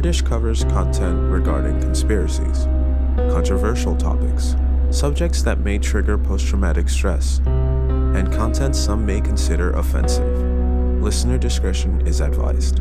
Weirdish covers content regarding conspiracies, controversial topics, subjects that may trigger post-traumatic stress, and content some may consider offensive. Listener discretion is advised.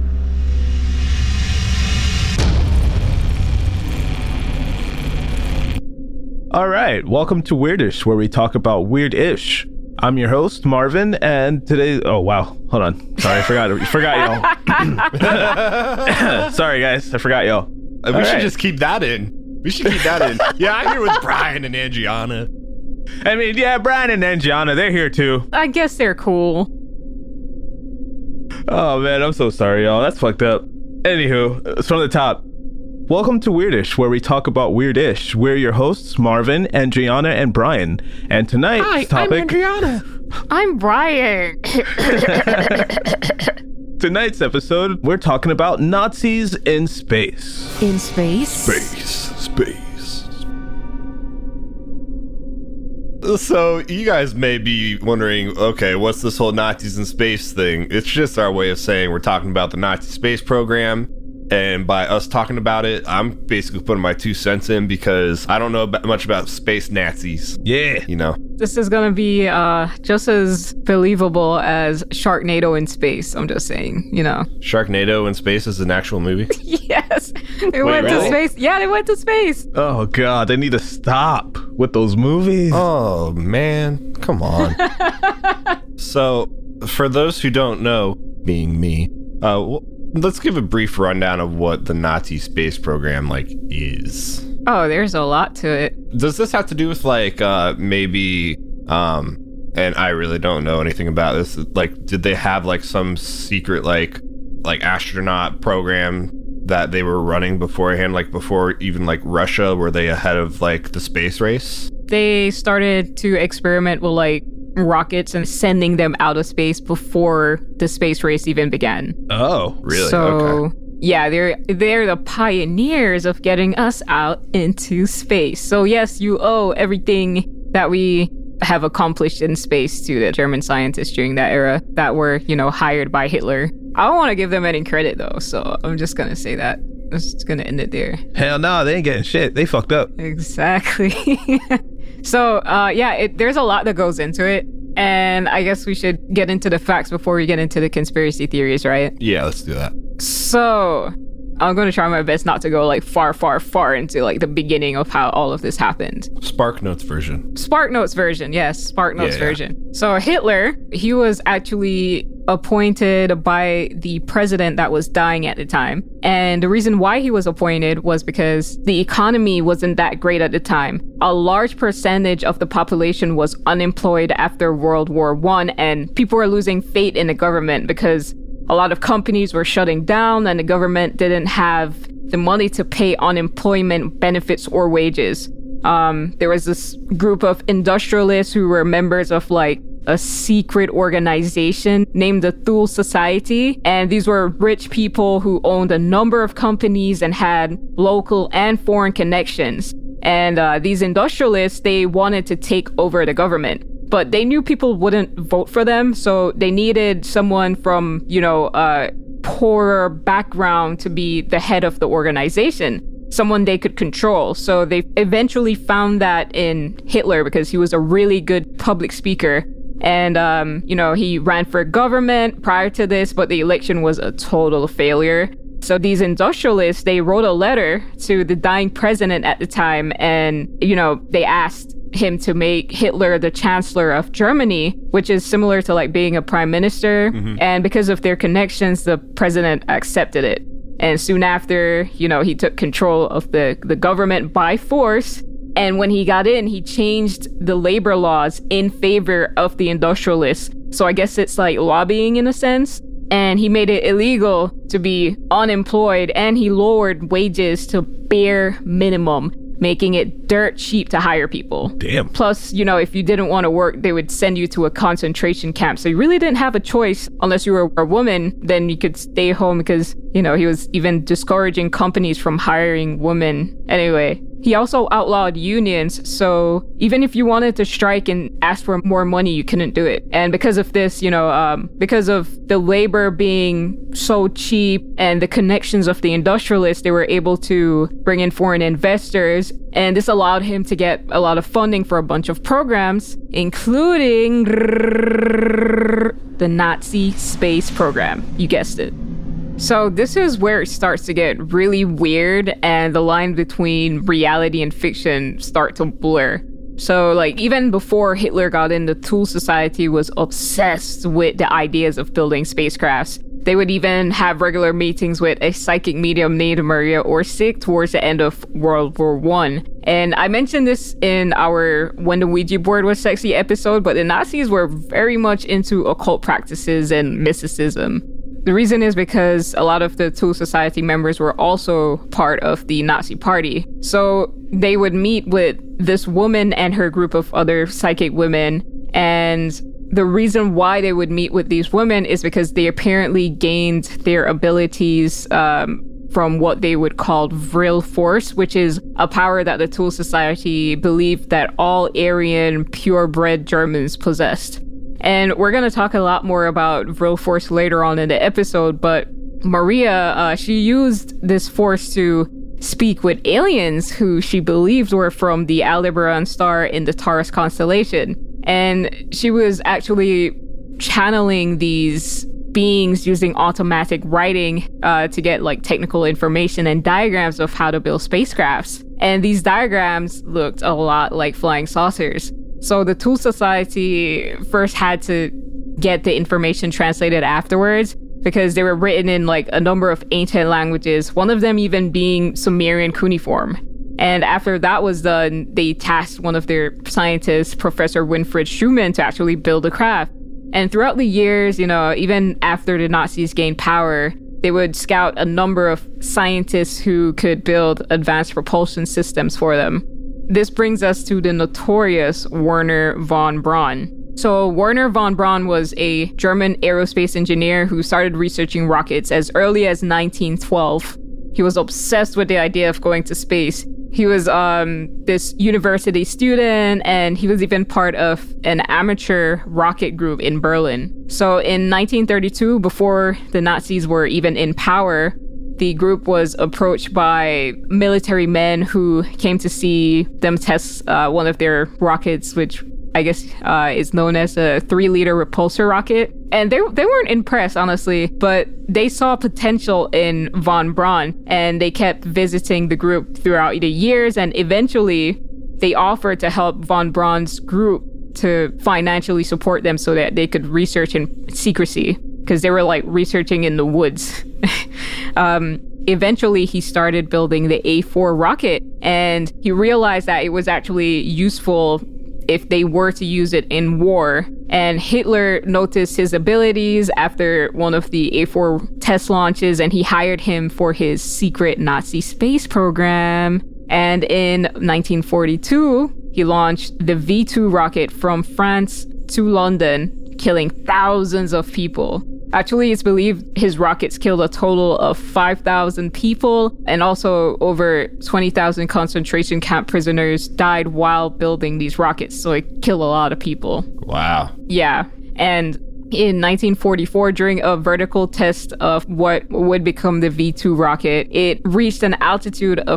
All right, welcome to Weirdish, where we talk about weird-ish. I'm your host, Marvin, and today... Oh, wow. Hold on. Sorry, I forgot y'all. Sorry, guys. I forgot y'all. We should just keep that in. Yeah, I'm here with Brian and Angiana. I mean, yeah, Brian and Angiana, they're here too. I guess they're cool. Oh, man, I'm so sorry, y'all. That's fucked up. Anywho, it's from the top. Welcome to Weirdish, where we talk about weird-ish. We're your hosts, Marvin, Angiana, and Brian. And tonight's topic... I'm Angiana. I'm Brian. Tonight's episode, we're talking about Nazis in space. In space? Space. So you guys may be wondering, okay, what's this whole Nazis in space thing? It's just our way of saying we're talking about the Nazi space program. And by us talking about it, I'm basically putting my 2 cents in because I don't know much about space Nazis. Yeah. You know? This is going to be just as believable as Sharknado in space. I'm just saying, you know. Sharknado in space is an actual movie? Yes. They went to space. Yeah, they went to space. Oh, God. They need to stop with those movies. Oh, man. Come on. So, for those who don't know, being me, let's give a brief rundown of what the Nazi space program, is. Oh, there's a lot to it. Does this have to do with, maybe, and I really don't know anything about this, did they have, some secret, astronaut program that they were running beforehand, before even, Russia? Were they ahead of, the space race? They started to experiment with, rockets and sending them out of space before the space race even began. Oh, really? So, okay. Yeah, they're the pioneers of getting us out into space. So yes, you owe everything that we have accomplished in space to the German scientists during that era that were, hired by Hitler. I don't want to give them any credit though, so I'm just gonna say that. I'm just gonna end it there. Hell no, they ain't getting shit. They fucked up. Exactly. So, there's a lot that goes into it. And I guess we should get into the facts before we get into the conspiracy theories, right? Yeah, let's do that. So, I'm going to try my best not to go far into the beginning of how all of this happened. Spark Notes version, yes. Spark Notes version. So Hitler, he was actually appointed by the president that was dying at the time. And the reason why he was appointed was because the economy wasn't that great at the time. A large percentage of the population was unemployed after World War I, and people were losing faith in the government because a lot of companies were shutting down and the government didn't have the money to pay unemployment benefits or wages. There was this group of industrialists who were members of a secret organization named the Thule Society. And these were rich people who owned a number of companies and had local and foreign connections. And these industrialists, they wanted to take over the government. But they knew people wouldn't vote for them, so they needed someone from, a poorer background to be the head of the organization, someone they could control. So they eventually found that in Hitler because he was a really good public speaker. And, he ran for government prior to this, but the election was a total failure. So these industrialists, they wrote a letter to the dying president at the time, and, they asked him to make Hitler the chancellor of Germany, which is similar to being a prime minister. Mm-hmm. And because of their connections, the president accepted it. And soon after, he took control of the government by force. And when he got in, he changed the labor laws in favor of the industrialists. So I guess it's lobbying in a sense. And he made it illegal to be unemployed, and he lowered wages to bare minimum, making it dirt cheap to hire people. Damn. Plus, if you didn't want to work, they would send you to a concentration camp. So you really didn't have a choice unless you were a woman. Then you could stay home because, he was even discouraging companies from hiring women. Anyway, he also outlawed unions. So even if you wanted to strike and ask for more money, you couldn't do it. And because of this, because of the labor being so cheap and the connections of the industrialists, they were able to bring in foreign investors. And this allowed him to get a lot of funding for a bunch of programs, including the Nazi space program. You guessed it. So this is where it starts to get really weird, and the line between reality and fiction start to blur. So like even before Hitler got in, the Thule Society was obsessed with the ideas of building spacecrafts. They would even have regular meetings with a psychic medium named Maria Orsic towards the end of World War I. And I mentioned this in our When the Ouija Board Was Sexy episode, but the Nazis were very much into occult practices and mysticism. The reason is because a lot of the Thule Society members were also part of the Nazi party. So they would meet with this woman and her group of other psychic women. And the reason why they would meet with these women is because they apparently gained their abilities from what they would call Vril Force, which is a power that the Thule Society believed that all Aryan purebred Germans possessed. And we're going to talk a lot more about Vril Force later on in the episode, but Maria, she used this force to speak with aliens who she believed were from the Aldebaran star in the Taurus constellation. And she was actually channeling these beings using automatic writing to get like technical information and diagrams of how to build spacecrafts. And these diagrams looked a lot like flying saucers. So the Thule Society first had to get the information translated afterwards because they were written in like a number of ancient languages, one of them even being Sumerian cuneiform. And after that was done, they tasked one of their scientists, Professor Winfried Schumann, to actually build a craft. And throughout the years, even after the Nazis gained power, they would scout a number of scientists who could build advanced propulsion systems for them. This brings us to the notorious Wernher von Braun. So Wernher von Braun was a German aerospace engineer who started researching rockets as early as 1912. He was obsessed with the idea of going to space. He was this university student, and he was even part of an amateur rocket group in Berlin. So in 1932, before the Nazis were even in power, the group was approached by military men who came to see them test one of their rockets, which I guess is known as a 3-liter repulsor rocket. And they weren't impressed, honestly, but they saw potential in von Braun, and they kept visiting the group throughout the years, and eventually they offered to help von Braun's group to financially support them so that they could research in secrecy, because they were like researching in the woods. Eventually, he started building the A4 rocket, and he realized that it was actually useful if they were to use it in war. And Hitler noticed his abilities after one of the A4 test launches, and he hired him for his secret Nazi space program. And in 1942, he launched the V2 rocket from France to London, killing thousands of people. Actually, it's believed his rockets killed a total of 5,000 people, and also over 20,000 concentration camp prisoners died while building these rockets. So it killed a lot of people. Wow. Yeah. And in 1944, during a vertical test of what would become the V2 rocket, it reached an altitude of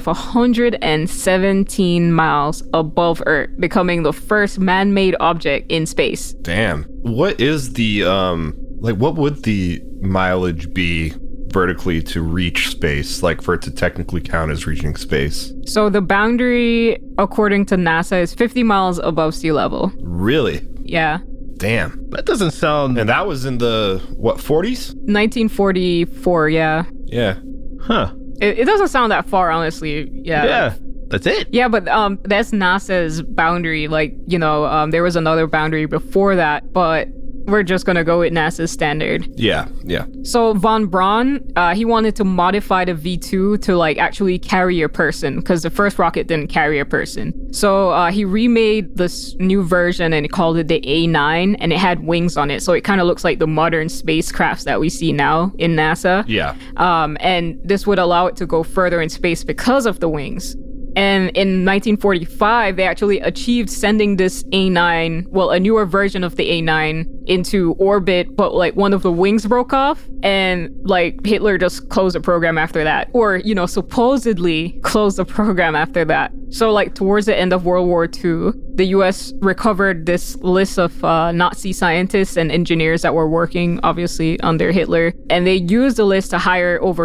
117 miles above Earth, becoming the first man-made object in space. Damn. What is the, what would the mileage be vertically to reach space, like for it to technically count as reaching space? So the boundary, according to NASA, is 50 miles above sea level. Really? Yeah. Damn. That doesn't sound... And that was in the, 40s? 1944, yeah. Yeah. Huh. It doesn't sound that far, honestly. Yeah. Yeah. That's it. Yeah, but that's NASA's boundary. There was another boundary before that, but we're just going to go with NASA's standard. Yeah. So von Braun, he wanted to modify the V2 to actually carry a person, because the first rocket didn't carry a person. So he remade this new version and he called it the A9, and it had wings on it. So it kind of looks like the modern spacecrafts that we see now in NASA. Yeah. And this would allow it to go further in space because of the wings. And in 1945, they actually achieved sending this A9, well, a newer version of the A9 into orbit, but like one of the wings broke off, and like Hitler just closed the program after that, or, you know, supposedly closed the program after that. So like towards the end of World War II, the US recovered this list of Nazi scientists and engineers that were working obviously under Hitler, and they used the list to hire over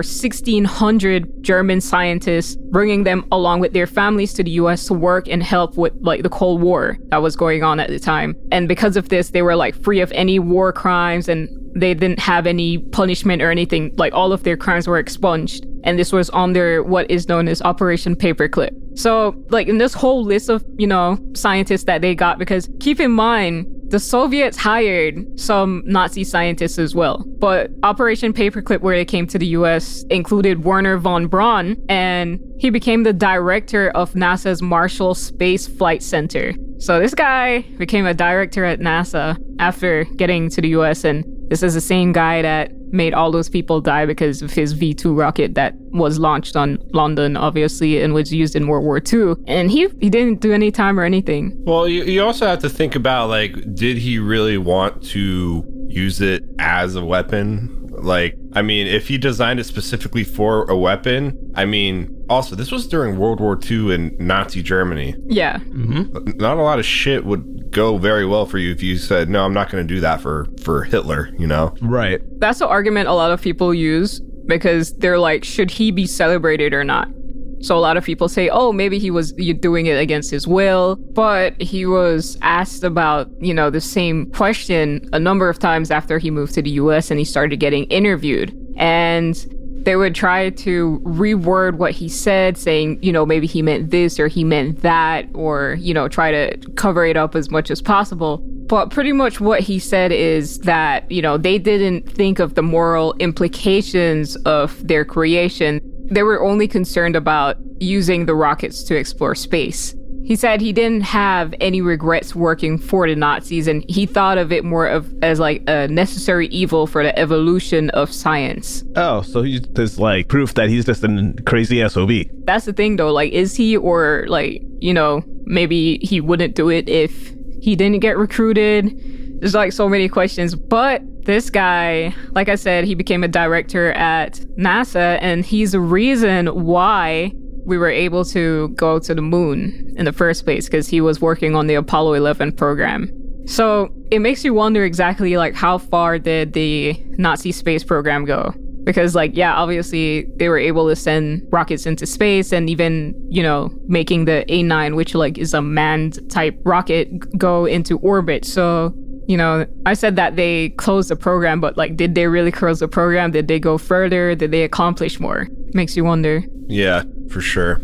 1,600 German scientists, bringing them along with their families to the US to work and help with like the Cold War that was going on at the time. And because of this, they were like free of any war crimes, and they didn't have any punishment or anything. Like all of their crimes were expunged. And this was under what is known as Operation Paperclip. So like in this whole list of, you know, scientists that they got, because keep in mind, the Soviets hired some Nazi scientists as well. But Operation Paperclip, where they came to the US, included Werner von Braun, and he became the director of NASA's Marshall Space Flight Center. So this guy became a director at NASA after getting to the US, and this is the same guy that made all those people die because of his V-2 rocket that was launched on London, obviously, and was used in World War II. And he didn't do any time or anything. Well, you also have to think about, like, did he really want to use it as a weapon? Like, I mean, if he designed it specifically for a weapon, I mean, also, this was during World War II in Nazi Germany. Yeah. Mm-hmm. Not a lot of shit would go very well for you if you said, no, I'm not going to do that for Hitler, you know? Right. That's the argument a lot of people use, because they're like, should he be celebrated or not? So a lot of people say, oh, maybe he was doing it against his will. But he was asked about, you know, the same question a number of times after he moved to the US and he started getting interviewed. And they would try to reword what he said, saying, you know, maybe he meant this or he meant that, or, you know, try to cover it up as much as possible. But pretty much what he said is that, you know, they didn't think of the moral implications of their creation. They were only concerned about using the rockets to explore space. He said he didn't have any regrets working for the Nazis, and he thought of it more as like a necessary evil for the evolution of science. Oh, so he's just like proof that he's just a crazy SOB. That's the thing though, like, is he, or like, you know, maybe he wouldn't do it if he didn't get recruited. There's like so many questions, but this guy, like I said, he became a director at NASA, and he's the reason why we were able to go to the moon in the first place, because he was working on the Apollo 11 program. So it makes you wonder exactly like how far did the Nazi space program go? Because like, yeah, obviously they were able to send rockets into space, and even, you know, making the A9, which like is a manned type rocket, go into orbit. So, you know, I said that they closed the program, but like, did they really close the program? Did they go further? Did they accomplish more? Makes you wonder. Yeah, for sure.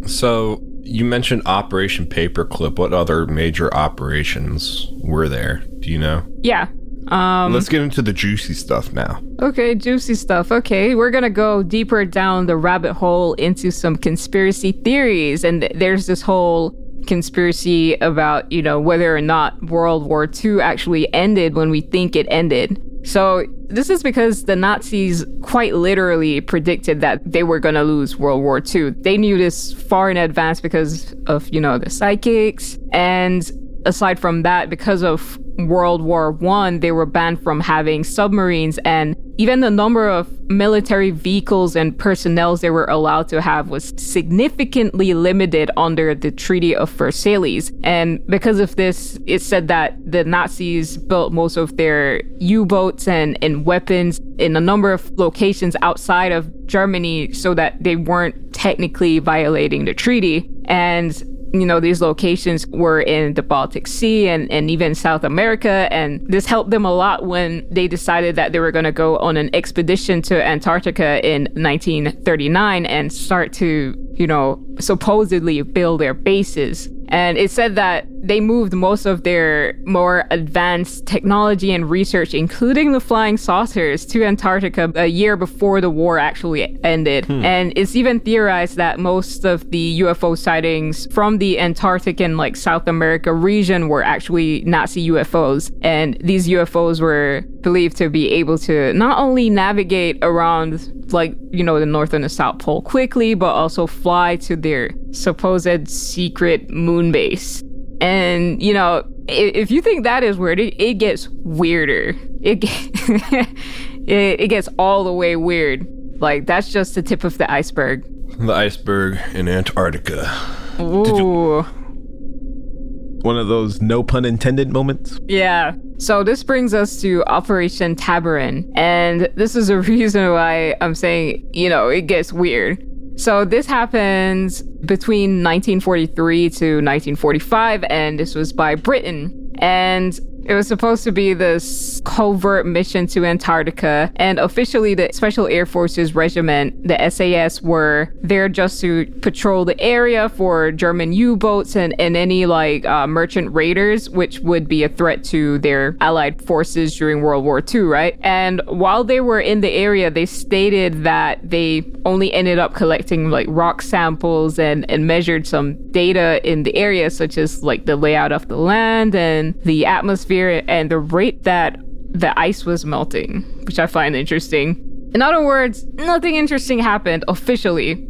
So you mentioned Operation Paperclip. What other major operations were there? Do you know? Yeah. Let's get into the juicy stuff now. Okay, juicy stuff. Okay, we're gonna go deeper down the rabbit hole into some conspiracy theories. And there's this whole conspiracy about, you know, whether or not World War II actually ended when we think it ended. So this is because the Nazis quite literally predicted that they were going to lose World War II. They knew this far in advance because of, you know, the psychics. And aside from that, because of World War I, they were banned from having submarines, and even the number of military vehicles and personnel they were allowed to have was significantly limited under the Treaty of Versailles. And because of this, it's said that the Nazis built most of their U-boats and weapons in a number of locations outside of Germany so that they weren't technically violating the treaty. And you know, these locations were in the Baltic Sea and even South America. And this helped them a lot when they decided that they were going to go on an expedition to Antarctica in 1939 and start to, you know, supposedly build their bases. And it said that they moved most of their more advanced technology and research, including the flying saucers, to Antarctica a year before the war actually ended. And it's even theorized that most of the UFO sightings from the Antarctic and like South America region were actually Nazi UFOs. And these UFOs were believed to be able to not only navigate around, like, you know, the North and the South Pole quickly, but also fly to their supposed secret moon base. And, you know, if you think that is weird, it gets weirder. It gets all the way weird. Like, that's just the tip of the iceberg. The iceberg in Antarctica. Ooh. One of those no pun intended moments. Yeah. So this brings us to Operation Tabarin. And this is a reason why I'm saying, you know, it gets weird. So this happens between 1943 to 1945, and this was by Britain. And it was supposed to be this covert mission to Antarctica, and officially the Special Air Forces Regiment, the SAS, were there just to patrol the area for German U-boats and any merchant raiders, which would be a threat to their Allied forces during World War II, right? And while they were in the area, they stated that they only ended up collecting like rock samples and measured some data in the area, such as like the layout of the land and the atmosphere and the rate that the ice was melting, which I find interesting. In other words, nothing interesting happened officially.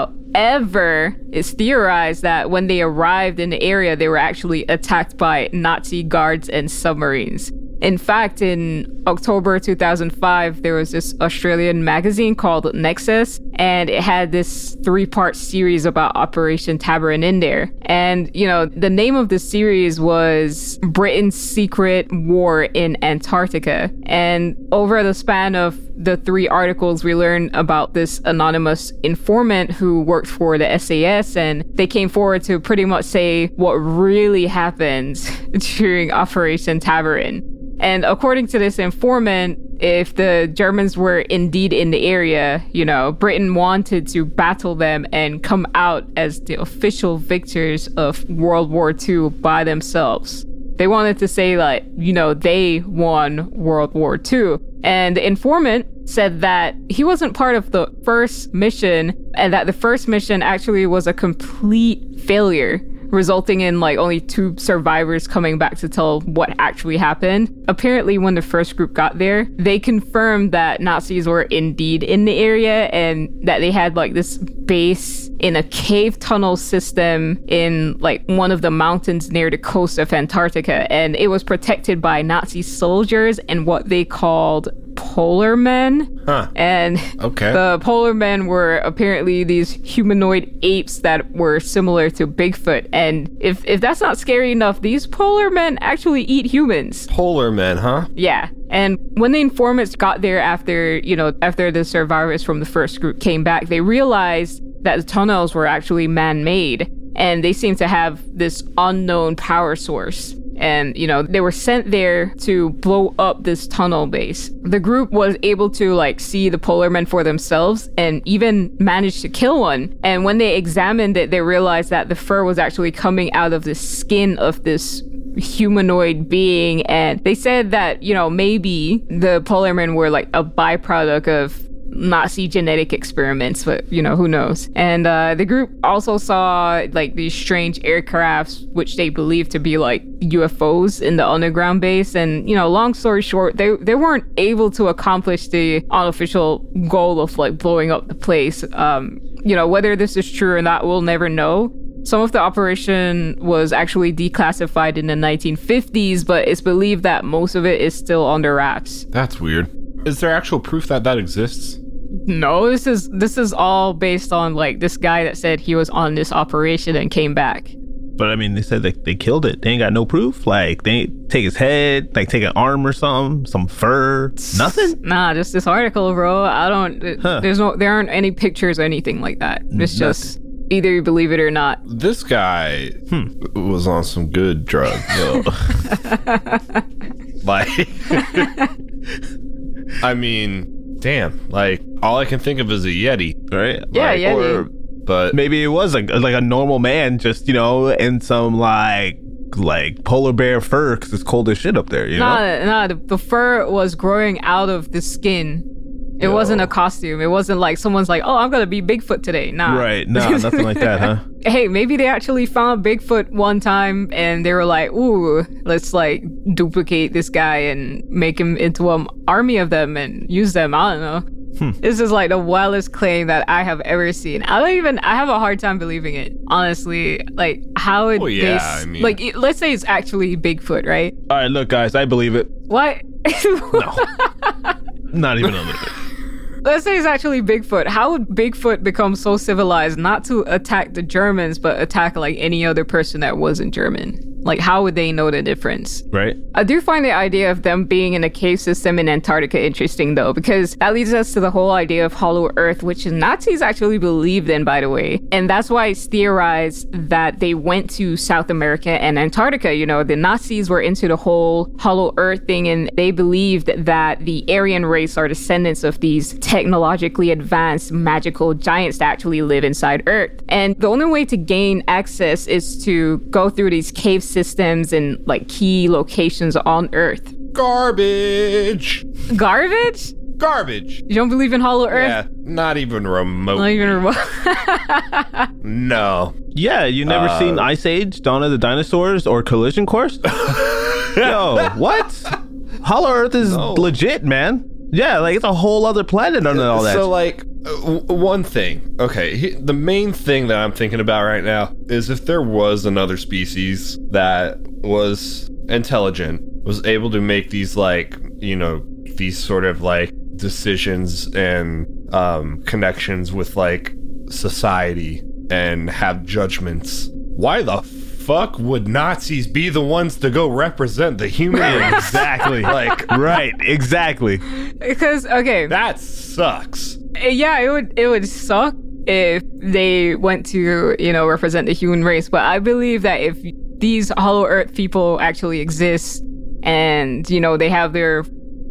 However, it's theorized that when they arrived in the area, they were actually attacked by Nazi guards and submarines. In fact, in October 2005, there was this Australian magazine called Nexus, and it had this 3-part series about Operation Tabarin in there. And, you know, the name of the series was Britain's Secret War in Antarctica. And over the span of the 3 articles, we learned about this anonymous informant who worked for the SAS, and they came forward to pretty much say what really happened during Operation Tabarin. And according to this informant, if the Germans were indeed in the area, you know, Britain wanted to battle them and come out as the official victors of World War II by themselves. They wanted to say, like, you know, they won World War II. And the informant said that he wasn't part of the first mission, and that the first mission actually was a complete failure, resulting in like only 2 survivors coming back to tell what actually happened. Apparently, when the first group got there, they confirmed that Nazis were indeed in the area and that they had like this base in a cave tunnel system in like one of the mountains near the coast of Antarctica. And it was protected by Nazi soldiers and what they called polar men. And the polar men were apparently these humanoid apes that were similar to Bigfoot. And if that's not scary enough, these polar men actually eat humans. Polar men, huh? Yeah. And when the informants got there after the survivors from the first group came back, they realized that the tunnels were actually man-made, and they seemed to have this unknown power source. And, you know, they were sent there to blow up this tunnel base. The group was able to, like, see the polar men for themselves and even managed to kill one. And when they examined it, they realized that the fur was actually coming out of the skin of this humanoid being. And they said that, you know, maybe the polar men were, like, a byproduct of Nazi genetic experiments, but, you know, who knows. And the group also saw like these strange aircrafts, which they believed to be like UFOs in the underground base. And, you know, long story short, they weren't able to accomplish the unofficial goal of like blowing up the place. You know, whether this is true or not, we'll never know. Some of the operation was actually declassified in the 1950s, but it's believed that most of it is still under wraps. That's weird. Is there actual proof that exists? No, this is all based on like this guy that said he was on this operation and came back. But I mean, they said they killed it. They ain't got no proof. Like, they ain't take his head, like take an arm or something, some fur, nothing. Nah, just this article, bro. There aren't any pictures or anything like that. It's just either you believe it or not. This guy was on some good drugs. Like, I mean, damn. Like, all I can think of is a Yeti, right? Yeah, like, Yeti. But maybe it was like a normal man, just, you know, in some like polar bear fur, because it's cold as shit up there, you know? Nah, the fur was growing out of the skin. It wasn't a costume. It wasn't like someone's like, oh, I'm gonna be Bigfoot today. Nah. Right. No, nothing like that, huh? Hey, maybe they actually found Bigfoot one time and they were like, ooh, let's like duplicate this guy and make him into an army of them and use them. I don't know. This is like the wildest claim that I have ever seen. I have a hard time believing it, honestly. Like, how would let's say it's actually Bigfoot, right? All right, look, guys, I believe it. What? No. Not even a little bit. Let's say it's actually Bigfoot. How would Bigfoot become so civilized not to attack the Germans, but attack like any other person that wasn't German? Like, how would they know the difference? Right. I do find the idea of them being in a cave system in Antarctica interesting, though, because that leads us to the whole idea of Hollow Earth, which Nazis actually believed in, by the way. And that's why it's theorized that they went to South America and Antarctica. You know, the Nazis were into the whole Hollow Earth thing, and they believed that the Aryan race are descendants of these technologically advanced magical giants that actually live inside Earth. And the only way to gain access is to go through these cave systems and like key locations on Earth. Garbage. Garbage? Garbage. You don't believe in Hollow Earth? Yeah, not even remote. Not even remote. No. Yeah, you never seen Ice Age, Dawn of the Dinosaurs, or Collision Course? Yo, what? Hollow Earth is legit, man. Yeah, like it's a whole other planet under all that. So like, one thing. Okay, the main thing that I'm thinking about right now is if there was another species that was intelligent, was able to make these like, you know, these sort of like decisions and connections with like society and have judgments, why the fuck would Nazis be the ones to go represent the human race? Exactly. Like, right, exactly. Because, okay. That sucks. Yeah, it would suck if they went to, you know, represent the human race. But I believe that if these Hollow Earth people actually exist and, you know, they have their,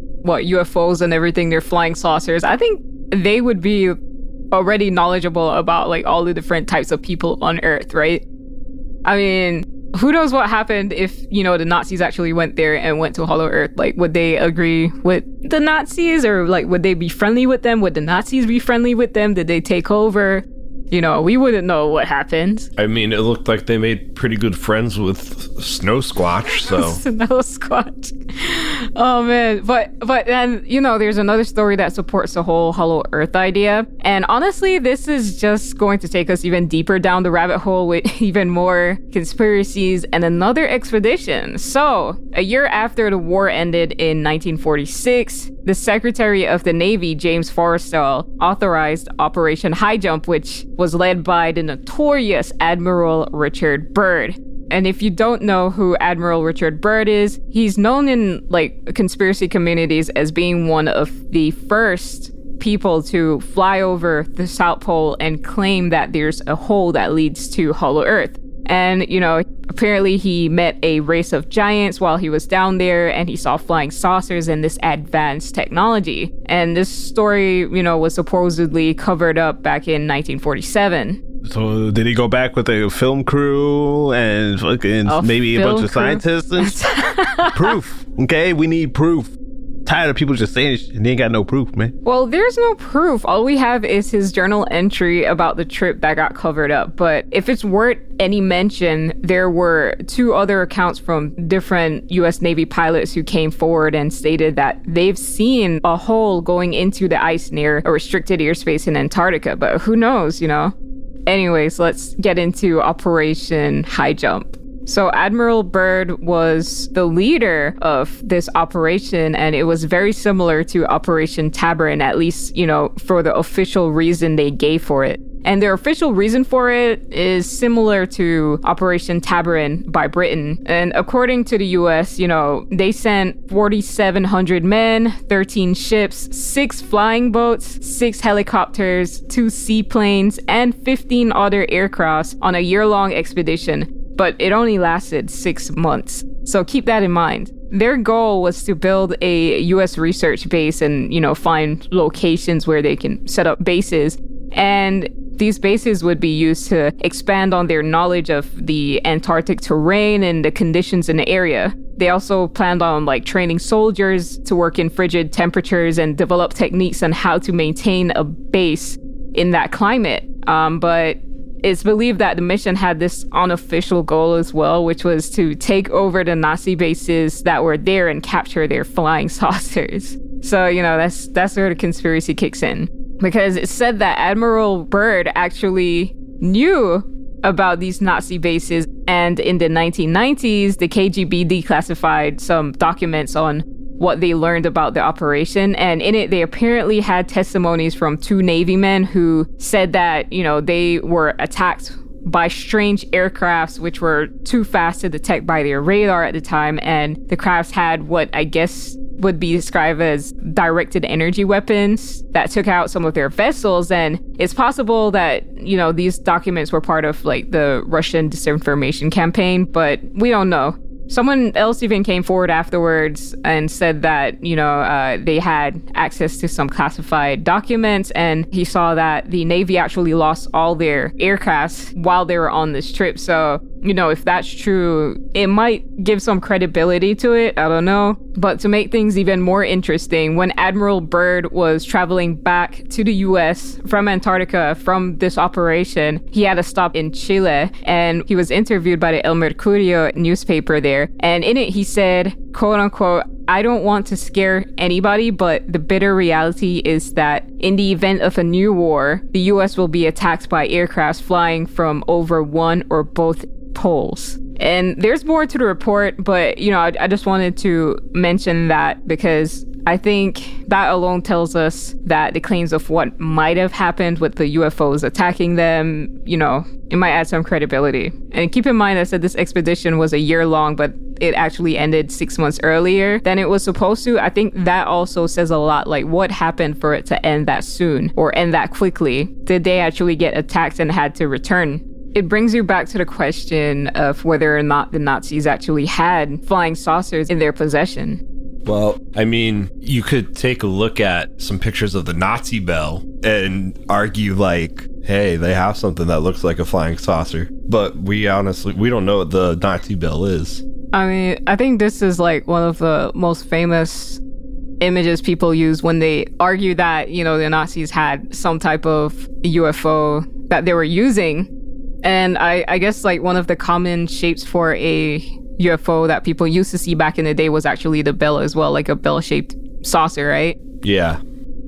UFOs and everything, their flying saucers, I think they would be already knowledgeable about, like, all the different types of people on Earth, right? I mean, who knows what happened if, you know, the Nazis actually went there and went to Hollow Earth? Like, would they agree with the Nazis, or like, would they be friendly with them? Would the Nazis be friendly with them? Did they take over? You know, we wouldn't know what happened. I mean, it looked like they made pretty good friends with Snow Squatch, so. Snow Squatch. Oh, man. But then, you know, there's another story that supports the whole Hollow Earth idea. And honestly, this is just going to take us even deeper down the rabbit hole with even more conspiracies and another expedition. So, a year after the war ended in 1946, the Secretary of the Navy, James Forrestal, authorized Operation High Jump, which was led by the notorious Admiral Richard Byrd. And if you don't know who Admiral Richard Byrd is, he's known in like conspiracy communities as being one of the first people to fly over the South Pole and claim that there's a hole that leads to Hollow Earth. And, you know, apparently he met a race of giants while he was down there, and he saw flying saucers and this advanced technology. And this story, you know, was supposedly covered up back in 1947. So did he go back with a film crew and fucking maybe a bunch of scientists? Proof. Okay, we need proof. Tired of people just saying shit and they ain't got no proof, man. Well, there's no proof. All we have is his journal entry about the trip that got covered up. But if it's worth any mention, there were 2 other accounts from different U.S. Navy pilots who came forward and stated that they've seen a hole going into the ice near a restricted airspace in Antarctica. But who knows, you know? Anyways, let's get into Operation High Jump. So Admiral Byrd was the leader of this operation, and it was very similar to Operation Tabarin, at least, you know, for the official reason they gave for it. And their official reason for it is similar to Operation Tabarin by Britain. And according to the US, you know, they sent 4,700 men, 13 ships, 6 flying boats, 6 helicopters, 2 seaplanes, and 15 other aircrafts on a year-long expedition. But it only lasted 6 months. So keep that in mind. Their goal was to build a US research base and, you know, find locations where they can set up bases. And these bases would be used to expand on their knowledge of the Antarctic terrain and the conditions in the area. They also planned on like training soldiers to work in frigid temperatures and develop techniques on how to maintain a base in that climate. But it's believed that the mission had this unofficial goal as well, which was to take over the Nazi bases that were there and capture their flying saucers. So, that's where the conspiracy kicks in. Because it's said that Admiral Byrd actually knew about these Nazi bases. And in the 1990s, the KGB declassified some documents on what they learned about the operation. And in it, they apparently had testimonies from 2 Navy men who said that, they were attacked by strange aircrafts, which were too fast to detect by their radar at the time. And the crafts had what I guess would be described as directed energy weapons that took out some of their vessels. And it's possible that, these documents were part of like the Russian disinformation campaign, but we don't know. Someone else even came forward afterwards and said that, they had access to some classified documents, and he saw that the Navy actually lost all their aircrafts while they were on this trip. So, if that's true, it might give some credibility to it. I don't know. But to make things even more interesting, when Admiral Byrd was traveling back to the US from Antarctica from this operation, he had a stop in Chile, and he was interviewed by the El Mercurio newspaper there. And in it, he said, quote unquote, "I don't want to scare anybody, but the bitter reality is that in the event of a new war, the US will be attacked by aircrafts flying from over one or both poles." And there's more to the report, but, I just wanted to mention that because I think that alone tells us that the claims of what might have happened with the UFOs attacking them, it might add some credibility. And keep in mind, I said this expedition was a year long, but it actually ended 6 months earlier than it was supposed to. I think that also says a lot, like what happened for it to end that soon or end that quickly? Did they actually get attacked and had to return? It brings you back to the question of whether or not the Nazis actually had flying saucers in their possession. Well, I mean, you could take a look at some pictures of the Nazi Bell and argue like, hey, they have something that looks like a flying saucer. But we don't know what the Nazi Bell is. I mean, I think this is like one of the most famous images people use when they argue that, the Nazis had some type of UFO that they were using. And I guess like one of the common shapes for a UFO that people used to see back in the day was actually the bell as well, like a bell-shaped saucer, right? Yeah.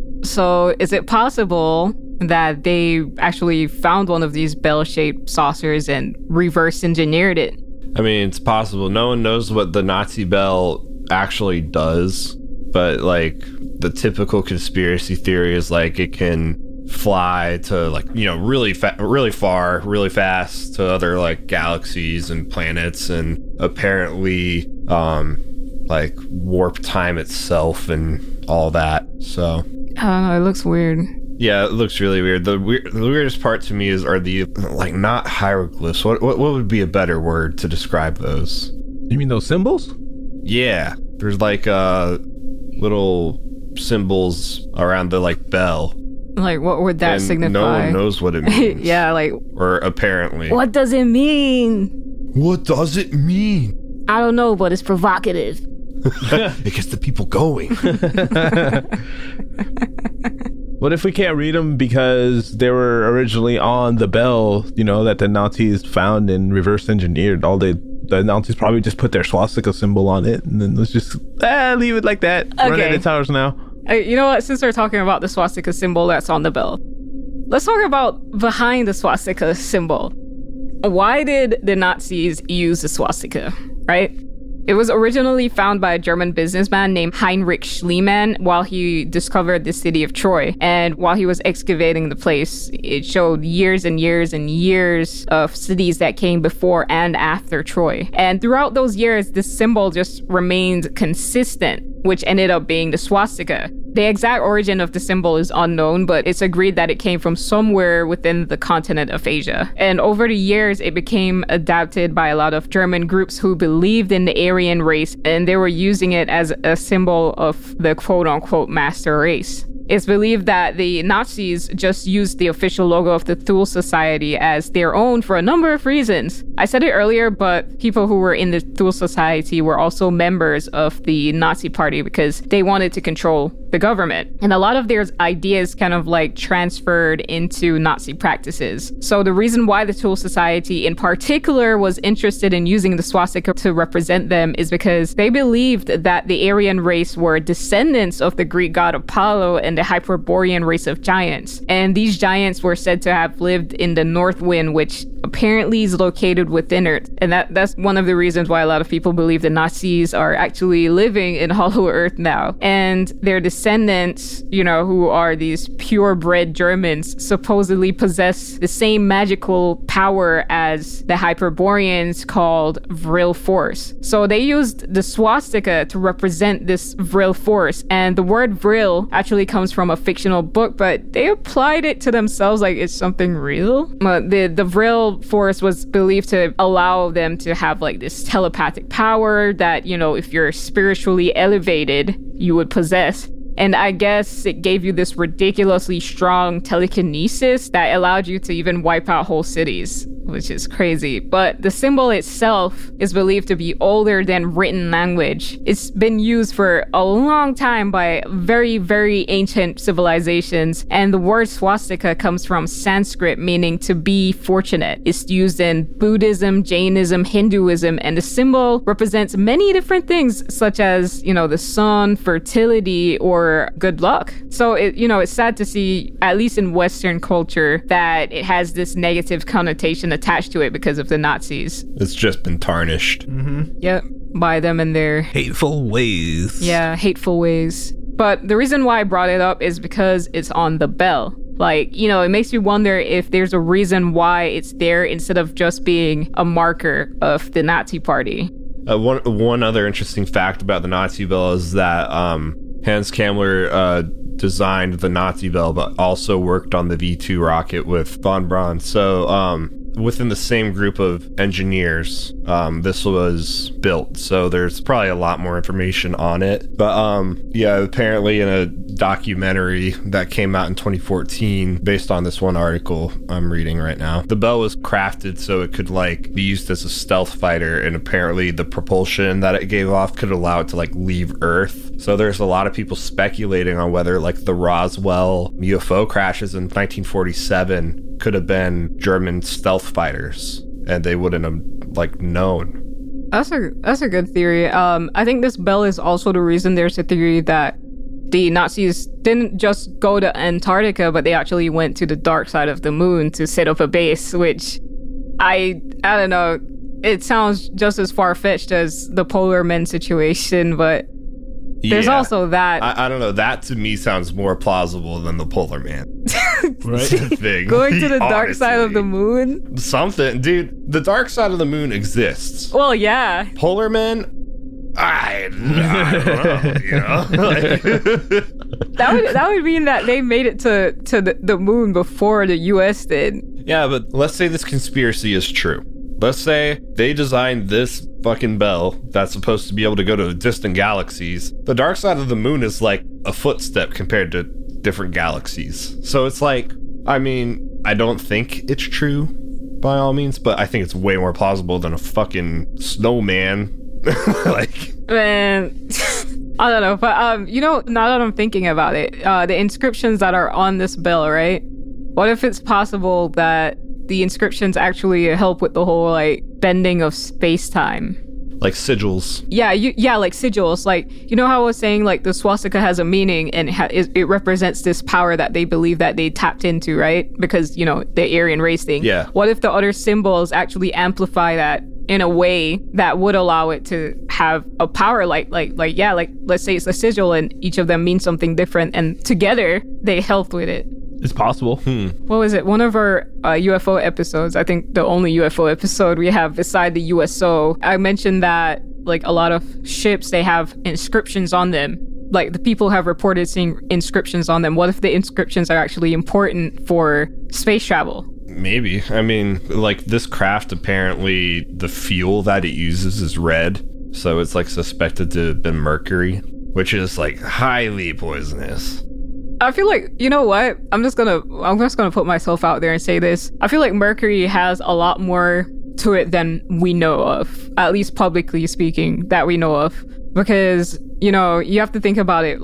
So is it possible that they actually found one of these bell-shaped saucers and reverse engineered it? I mean, it's possible. No one knows what the Nazi Bell actually does, but like the typical conspiracy theory is like it can fly to like, really far, really fast to other like galaxies and planets, and apparently like warp time itself and all that. So I don't know, it looks weird. Yeah, it looks really weird. The weirdest part to me are the like not hieroglyphs. What would be a better word to describe those? You mean those symbols? Yeah, there's like little symbols around the like bell. Like, what would that signify? No one knows what it means. Yeah, like... Or apparently. What does it mean? What does it mean? I don't know, but it's provocative. It gets the people going. What if we can't read them because they were originally on the bell, that the Nazis found and reverse engineered? The Nazis probably just put their swastika symbol on it, and then let's just leave it like that. Okay. Run out of towers now. You know what? Since we're talking about the swastika symbol that's on the bell, let's talk about behind the swastika symbol. Why did the Nazis use the swastika, right? It was originally found by a German businessman named Heinrich Schliemann while he discovered the city of Troy. And while he was excavating the place, it showed years and years and years of cities that came before and after Troy. And throughout those years, this symbol just remained consistent, which ended up being the swastika. The exact origin of the symbol is unknown, but it's agreed that it came from somewhere within the continent of Asia. And over the years, it became adapted by a lot of German groups who believed in the Aryan race, and they were using it as a symbol of the quote-unquote master race. It's believed that the Nazis just used the official logo of the Thule Society as their own for a number of reasons. I said it earlier, but people who were in the Thule Society were also members of the Nazi Party because they wanted to control the government. And a lot of their ideas kind of like transferred into Nazi practices. So the reason why the Thule Society in particular was interested in using the swastika to represent them is because they believed that the Aryan race were descendants of the Greek god Apollo and the Hyperborean race of giants. And these giants were said to have lived in the North Wind, which apparently is located within Earth. And that's one of the reasons why a lot of people believe the Nazis are actually living in Hollow Earth now. And their descendants, you know, who are these purebred Germans, supposedly possess the same magical power as the Hyperboreans called Vril Force. So they used the swastika to represent this Vril Force. And the word Vril actually comes from a fictional book, but they applied it to themselves like it's something real. The Vril Force was believed to allow them to have like this telepathic power that, you know, if you're spiritually elevated, you would possess. And I guess it gave you this ridiculously strong telekinesis that allowed you to even wipe out whole cities, which is crazy. But the symbol itself is believed to be older than written language. It's been used for a long time by very, very ancient civilizations. And the word swastika comes from Sanskrit, meaning to be fortunate. It's used in Buddhism, Jainism, Hinduism, and the symbol represents many different things, such as, you know, the sun, fertility, or good luck. So it's sad to see, at least in Western culture, that it has this negative connotation attached to it because of the Nazis. It's just been tarnished. Yep, by them and their hateful ways. Yeah, hateful ways. But the reason why I brought it up is because it's on the bell. Like, you know, it makes me wonder if there's a reason why it's there instead of just being a marker of the Nazi party. One other interesting fact about the Nazi bell is that Hans Kammler designed the Nazi bell, but also worked on the V2 rocket with von Braun. So within the same group of engineers, this was built. So there's probably a lot more information on it. But yeah, apparently in a documentary that came out in 2014, based on this one article I'm reading right now, the bell was crafted so it could like be used as a stealth fighter, and apparently the propulsion that it gave off could allow it to like leave Earth. So there's a lot of people speculating on whether like the Roswell UFO crashes in 1947 could have been German stealth fighters, and they wouldn't have like known. That's a good theory. I think this bell is also the reason there's a theory that the Nazis didn't just go to Antarctica, but they actually went to the dark side of the moon to set up a base, which I don't know. It sounds just as far-fetched as the Polar Men situation, but there's also that. I don't know. That to me sounds more plausible than the Polar Man. Right? thing. Going to the dark side of the moon? Something. Dude, the dark side of the moon exists. Well, yeah. Polar Men? I don't know, you know? Like, that would mean that they made it to the moon before the US did. yeah, but let's say this conspiracy is true. Let's say they designed this fucking bell that's supposed to be able to go to distant galaxies. The dark side of the moon is like a footstep compared to different galaxies. So it's like, I mean, I don't think it's true by all means, but I think it's way more plausible than a fucking snowman. Like, Man, I don't know, but you know, now that I'm thinking about it, the inscriptions that are on this bell, right? What if it's possible that the inscriptions actually help with the whole like bending of space-time? like sigils. Yeah, like sigils. Like, you know how I was saying like the swastika has a meaning and it represents this power that they believe that they tapped into, right? Because, you know, the Aryan race thing. Yeah. What if the other symbols actually amplify that in a way that would allow it to have a power like let's say it's a sigil and each of them means something different and together they helped with it. It's possible. What was it? One of our UFO episodes, I think the only UFO episode we have beside the USO, I mentioned that like a lot of ships, they have inscriptions on them. Like the people have reported seeing inscriptions on them. What if the inscriptions are actually important for space travel? Maybe. I mean, like this craft, apparently the fuel that it uses is red. So it's like suspected to have been mercury, which is like highly poisonous. I feel like, you know what? I'm just gonna put myself out there and say this. I feel like mercury has a lot more to it than we know of, at least publicly speaking, that we know of. Because, you know, you have to think about it. Like,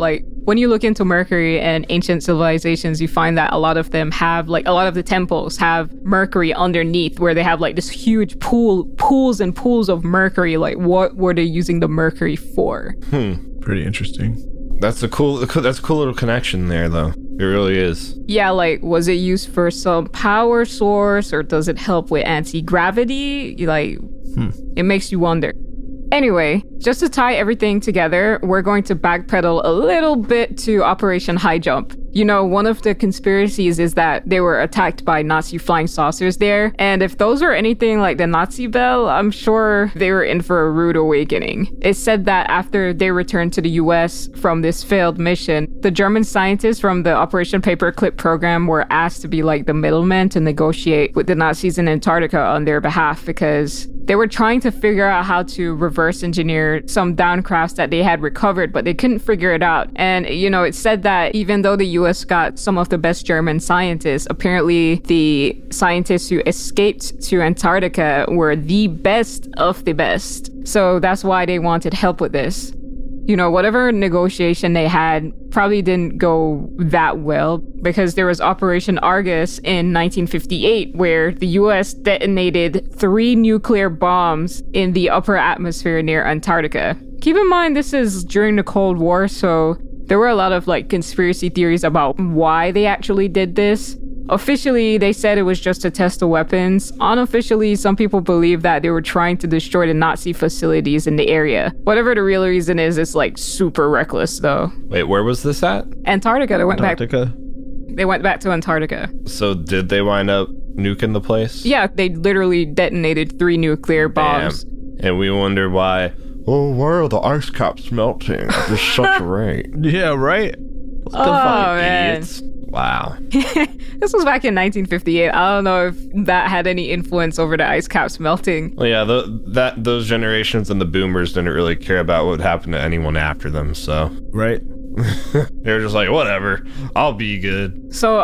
when you look into Mercury and ancient civilizations, you find that a lot of them have, like, a lot of the temples have Mercury underneath, where they have like this huge pools and pools of Mercury. Like, what were they using the Mercury for? Pretty interesting. That's a cool little connection there, though. It really is. Yeah, like, was it used for some power source, or does it help with anti-gravity? Like, it makes you wonder. Anyway, just to tie everything together, we're going to backpedal a little bit to Operation High Jump. You know, one of the conspiracies is that they were attacked by Nazi flying saucers there. And if those were anything like the Nazi Bell, I'm sure they were in for a rude awakening. It's said that after they returned to the US from this failed mission, the German scientists from the Operation Paperclip program were asked to be like the middlemen to negotiate with the Nazis in Antarctica on their behalf, because they were trying to figure out how to reverse engineer some downcrafts that they had recovered, but they couldn't figure it out. And, you know, it's said that even though the US got some of the best German scientists, apparently the scientists who escaped to Antarctica were the best of the best. So that's why they wanted help with this. You know, whatever negotiation they had probably didn't go that well, because there was Operation Argus in 1958, where the US detonated 3 nuclear bombs in the upper atmosphere near Antarctica. Keep in mind, this is during the Cold War, so there were a lot of like conspiracy theories about why they actually did this. Officially, they said it was just to test the weapons. Unofficially, some people believe that they were trying to destroy the Nazi facilities in the area. Whatever the real reason is, it's like super reckless though. Wait, where was this at? Antarctica. They went Antarctica? back. They went back to Antarctica. So did they wind up nuking the place? Yeah, they literally detonated 3 nuclear bombs. Damn. And we wonder why. Oh, why are the ice caps melting at this such a rate? Yeah, right? What the Oh, man. Idiots. Wow. This was back in 1958. I don't know if that had any influence over the ice caps melting. Well, yeah, those generations and the boomers didn't really care about what happened to anyone after them, so Right? they were just like, whatever, I'll be good. So,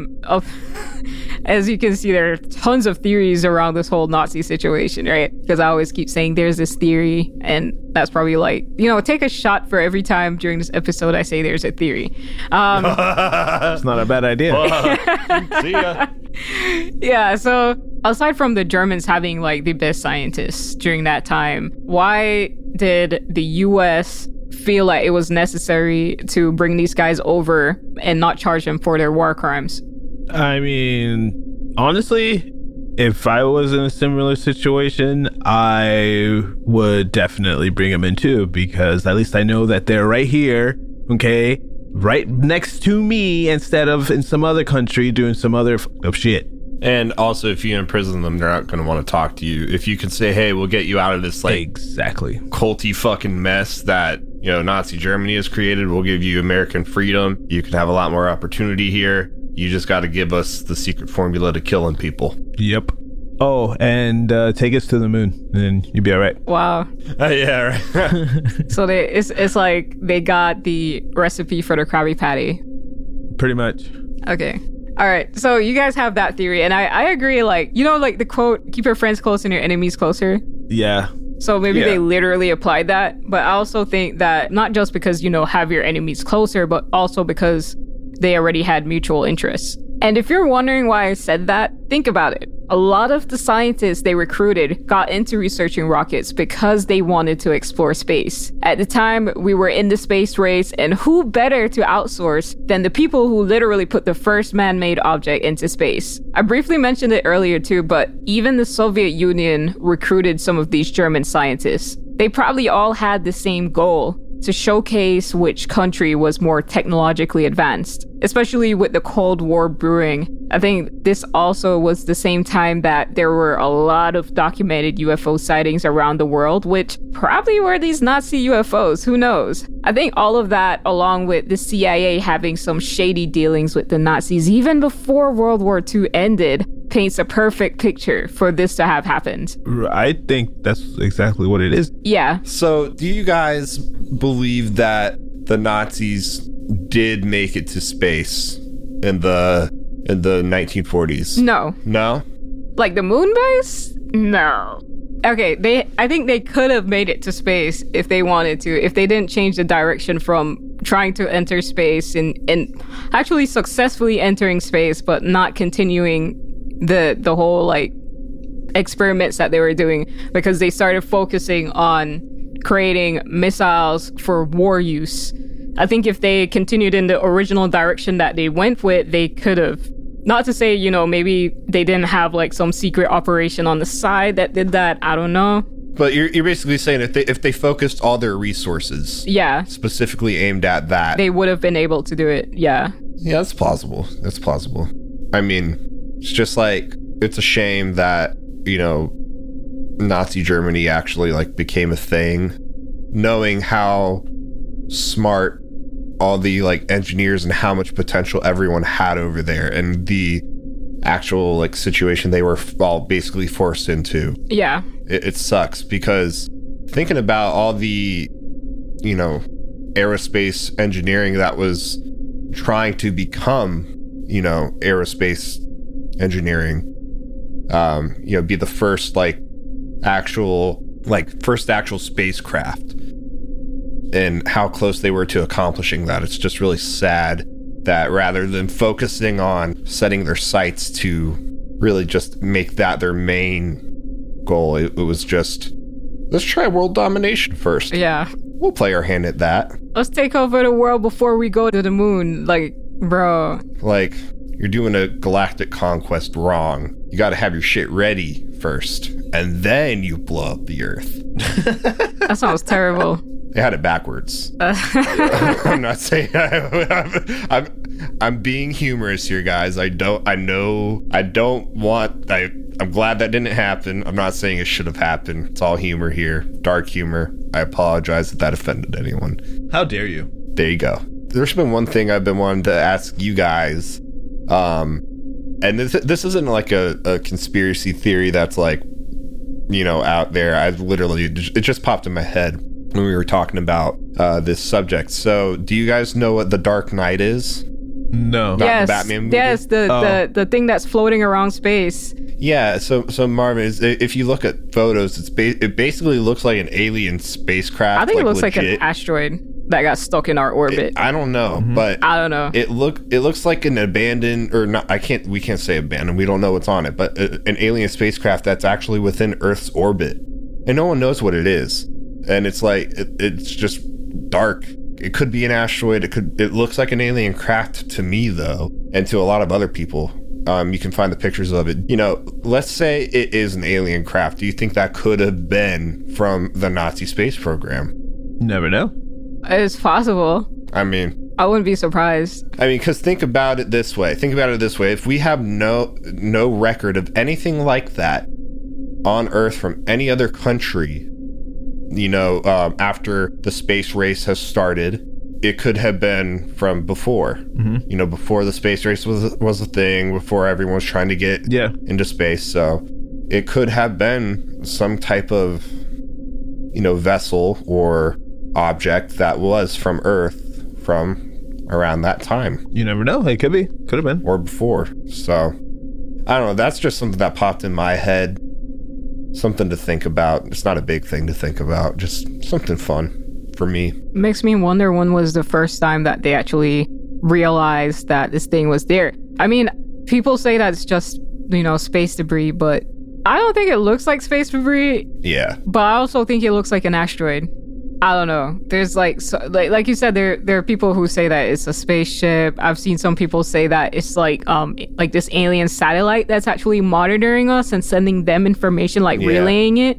as you can see, there are tons of theories around this whole Nazi situation, right? Because I always keep saying there's this theory, and that's probably like, you know, take a shot for every time during this episode I say there's a theory. It's not a bad idea. See ya. Yeah, so aside from the Germans having like the best scientists during that time, why did the US feel like it was necessary to bring these guys over and not charge them for their war crimes? I mean, honestly, if I was in a similar situation, I would definitely bring them in too, because at least I know that they're right here, okay, right next to me, instead of in some other country doing some other shit. And also, if you imprison them, they're not going to want to talk to you. If you can say, hey, we'll get you out of this, like, exactly culty fucking mess that, you know, Nazi Germany has created, we'll give you American freedom. You can have a lot more opportunity here. You just got to give us the secret formula to killing people. Yep. Oh, and take us to the moon, and then you'll be all right. Wow. Yeah, right. So it's like they got the recipe for the Krabby Patty. Pretty much. Okay. All right. So you guys have that theory, and I agree. Like, you know, like the quote, keep your friends close and your enemies closer. Yeah. So maybe they literally applied that. But I also think that not just because, you know, have your enemies closer, but also because they already had mutual interests. And if you're wondering why I said that, think about it. A lot of the scientists they recruited got into researching rockets because they wanted to explore space. At the time, we were in the space race, and who better to outsource than the people who literally put the first man-made object into space? I briefly mentioned it earlier too, but even the Soviet Union recruited some of these German scientists. They probably all had the same goal: to showcase which country was more technologically advanced, especially with the Cold War brewing. I think this also was the same time that there were a lot of documented UFO sightings around the world, which probably were these Nazi UFOs, who knows? I think all of that, along with the CIA having some shady dealings with the Nazis even before World War II ended, paints a perfect picture for this to have happened. I think that's exactly what it is. Yeah. So, do you guys believe that the Nazis did make it to space in the 1940s? No. No? Like the moon base? No. Okay, I think they could have made it to space if they wanted to, if they didn't change the direction from trying to enter space and actually successfully entering space, but not continuing the whole like experiments that they were doing, because they started focusing on creating missiles for war use. I think if they continued in the original direction that they went with, they could have, not to say, you know, maybe they didn't have like some secret operation on the side that did that. I don't know. But you're basically saying if they focused all their resources, specifically aimed at that, they would have been able to do it. Yeah, that's plausible. That's plausible. I mean, it's just like, it's a shame that, you know, Nazi Germany actually like became a thing, knowing how smart all the like engineers and how much potential everyone had over there, and the actual like situation they were all basically forced into. Yeah. It sucks, because thinking about all the, you know, aerospace engineering that was trying to become, you know, aerospace engineering, you know, be the first like actual spacecraft, and how close they were to accomplishing that. It's just really sad that rather than focusing on setting their sights to really just make that their main goal, it was just, let's try world domination first. Yeah. We'll play our hand at that. Let's take over the world before we go to the moon. Like, bro. Like, you're doing a galactic conquest wrong. You got to have your shit ready first, and then you blow up the Earth. That sounds terrible. They had it backwards. I'm not saying I'm being humorous here, guys. I'm glad that didn't happen. I'm not saying it should have happened. It's all humor here. Dark humor. I apologize if that offended anyone. How dare you? There you go. There's been one thing I've been wanting to ask you guys. And this isn't like a conspiracy theory that's like, you know, out there. It just popped in my head when we were talking about this subject. So, do you guys know what the Dark Knight is? No. Not the Batman movie? Yes, the thing that's floating around space. Yeah, so Marvin, if you look at photos, it basically looks like an alien spacecraft. I think it looks legit. like an asteroid that got stuck in our orbit. I don't know, but I don't know. It looks like an abandoned, or not. We can't say abandoned. We don't know what's on it, but an alien spacecraft that's actually within Earth's orbit, and no one knows what it is. And it's like it's just dark. It could be an asteroid. It looks like an alien craft to me, though, and to a lot of other people. You can find the pictures of it. You know, let's say it is an alien craft. Do you think that could have been from the Nazi space program? Never know. It's possible. I mean, I wouldn't be surprised. I mean, because think about it this way. If we have no record of anything like that on Earth from any other country, you know, after the space race has started, it could have been from before. Mm-hmm. You know, before the space race was a thing, before everyone was trying to get into space. So it could have been some type of, you know, vessel or object that was from Earth from around that time. You never know. It could have been, or before. So I don't know. That's just something that popped in my head. Something to think about. It's not a big thing to think about. Just something fun for me. Makes me wonder when was the first time that they actually realized that this thing was there. I mean, people say that it's just, you know, space debris, but I don't think it looks like space debris. Yeah. But I also think it looks like an asteroid. I don't know. There's like you said, there are people who say that it's a spaceship. I've seen some people say that it's like this alien satellite that's actually monitoring us and sending them information, like relaying it.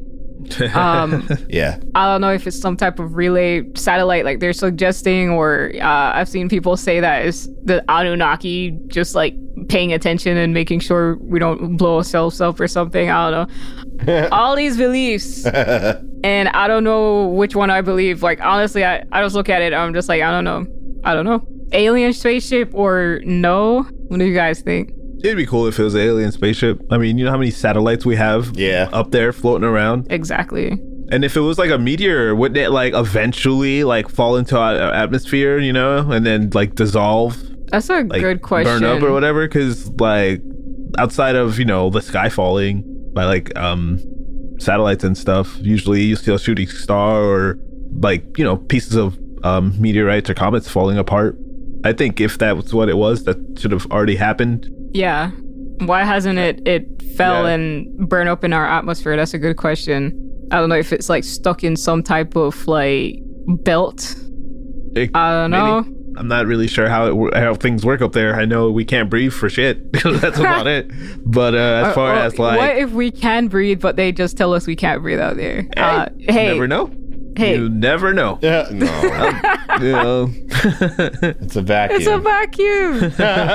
Yeah. I don't know if it's some type of relay satellite like they're suggesting, or I've seen people say that it's the Anunnaki just like paying attention and making sure we don't blow ourselves up or something. I don't know. All these beliefs. And I don't know which one I believe. Like, honestly, I just look at it. I'm just like, I don't know. Alien spaceship or no? What do you guys think? It'd be cool if it was an alien spaceship. I mean, you know how many satellites we have up there floating around? Exactly. And if it was like a meteor, wouldn't it like eventually like fall into our atmosphere, you know, and then like dissolve? That's a like, good question. Burn up or whatever? Because like outside of, you know, the sky falling by like satellites and stuff, usually you see a shooting star or like, you know, pieces of meteorites or comets falling apart. I think if that was what it was, that should have already happened. Yeah. Why hasn't it fell and burned up in our atmosphere? That's a good question. I don't know if it's like stuck in some type of like belt. I don't know. I'm not really sure how things work up there. I know we can't breathe for shit. That's about it. But as far as like, what if we can breathe, but they just tell us we can't breathe out there? Hey, you never know. Hey, you never know. Yeah, no. You know. It's a vacuum. It's a vacuum.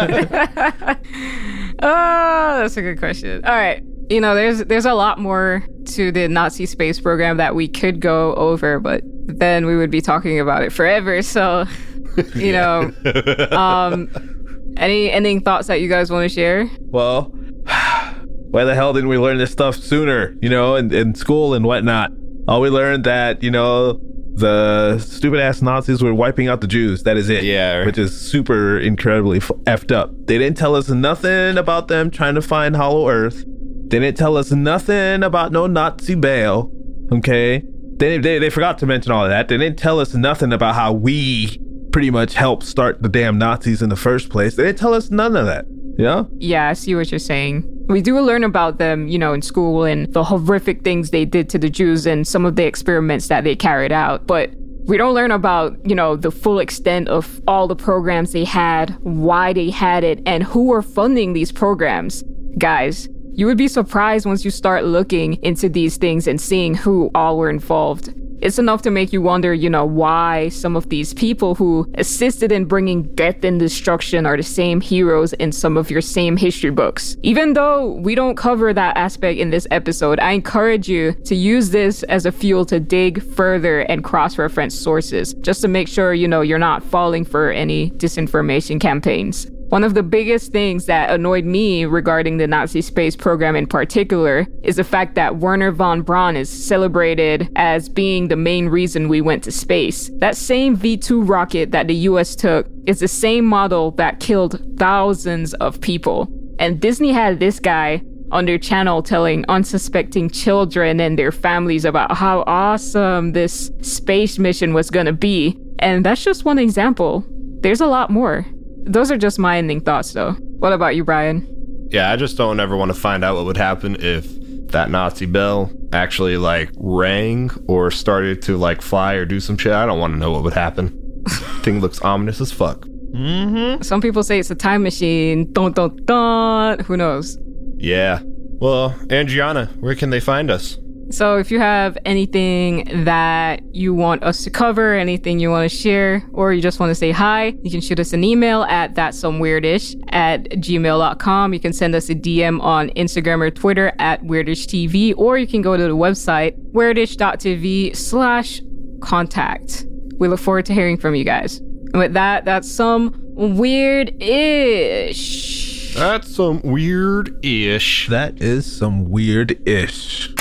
Oh, that's a good question. All right. You know, there's a lot more to the Nazi space program that we could go over, but then we would be talking about it forever. So, you know, any thoughts that you guys want to share? Well, why the hell didn't we learn this stuff sooner, you know, in school and whatnot? We learned that, you know, the stupid ass Nazis were wiping out the Jews. That is it. Yeah. Which is super incredibly effed up. They didn't tell us nothing about them trying to find Hollow Earth. They didn't tell us nothing about no Nazi Bale. Okay. They forgot to mention all of that. They didn't tell us nothing about how we pretty much helped start the damn Nazis in the first place. They didn't tell us none of that. Yeah? Yeah, I see what you're saying. We do learn about them, you know, in school and the horrific things they did to the Jews and some of the experiments that they carried out. But we don't learn about, you know, the full extent of all the programs they had, why they had it, and who were funding these programs. Guys, you would be surprised once you start looking into these things and seeing who all were involved. It's enough to make you wonder, you know, why some of these people who assisted in bringing death and destruction are the same heroes in some of your same history books. Even though we don't cover that aspect in this episode, I encourage you to use this as a fuel to dig further and cross-reference sources, just to make sure, you know, you're not falling for any disinformation campaigns. One of the biggest things that annoyed me regarding the Nazi space program in particular is the fact that Wernher von Braun is celebrated as being the main reason we went to space. That same V-2 rocket that the US took is the same model that killed thousands of people. And Disney had this guy on their channel telling unsuspecting children and their families about how awesome this space mission was gonna be. And that's just one example. There's a lot more. Those are just my ending thoughts, though. What about you, Brian? Yeah, I just don't ever want to find out what would happen if that Nazi bell actually, like, rang or started to, like, fly or do some shit. I don't want to know what would happen. Thing looks ominous as fuck. Mm-hmm. Some people say it's a time machine. Dun, dun, dun. Who knows? Yeah. Well, Andriana, where can they find us? So if you have anything that you want us to cover, anything you want to share, or you just want to say hi, you can shoot us an email at thatsomeweirdish@gmail.com. You can send us a DM on Instagram or Twitter at WeirdishTV, or you can go to the website weirdish.tv/contact. We look forward to hearing from you guys. And with that, that's some weird-ish. That's some weird-ish. That is some weird-ish.